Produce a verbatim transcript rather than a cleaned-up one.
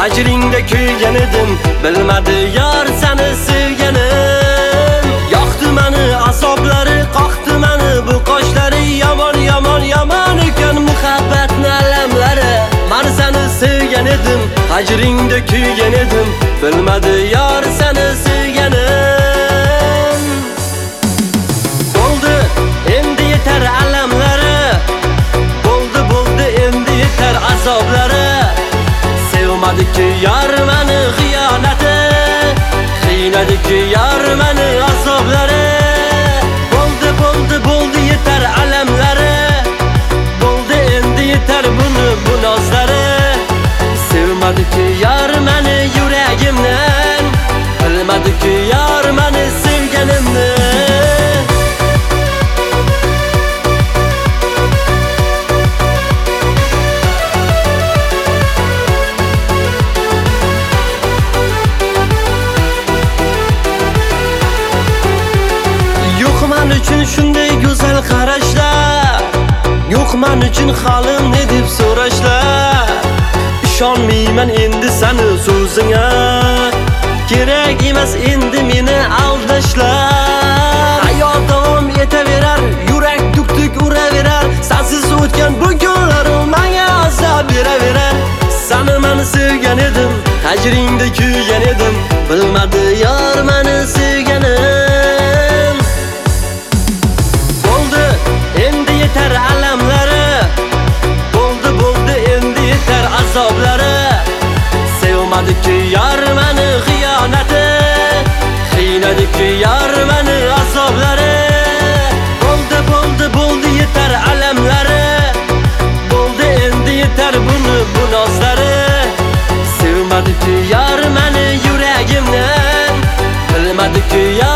hajringda kuygan edim, bilmadi yor seni sevganim. Yoqdi meni azoblari, qoqdi meni bu qoshlari, yomon yomon yomon ekan muhabbatni alamlari. Men seni sevgan edim, hajringda kuygan edim, bilmadi yor seni sevganim. Bo'ldi, endi yetar alamlari, bo'ldi bo'ldi endi yetar azoblari. Sevmadi-ki yar meni xiyonati, qiynadi-ki yar meni azoblari. Bo'ldi bo'ldi bo'ldi yetar alamlari, bo'ldi endi yetar buni bu nozlari. Sevmadi-ki yar meni yuragimdan, bilmadi-ki yar meni sevganimni. Uchun shunday go'zal qarashlar, yo'q men uchun halim ne deb so'rashlar. Ishonmayman endi seni so'zingga, kerak emas endi meni aldashlar. Hayot davom etaverar, yurak tuk-tuk uraverar, sensiz o'tgan bu kunlarim menga azob beraverar. Seni men sevgan edim, hajringda kuygan edim, bilmadi yor meni sevganim. Yetar alamlari, bo'ldi bo'ldi endi yetar azoblari. Sevmadi-ki yar meni xiyonati, qiynadi-ki yar meni azoblari. Bo'ldi bo'ldi bo'ldi yetar alamlari, bo'ldi endi yetar buni bu nozlari. Sevmadi-ki yar meni yuragimdan, bilmadi-ki yar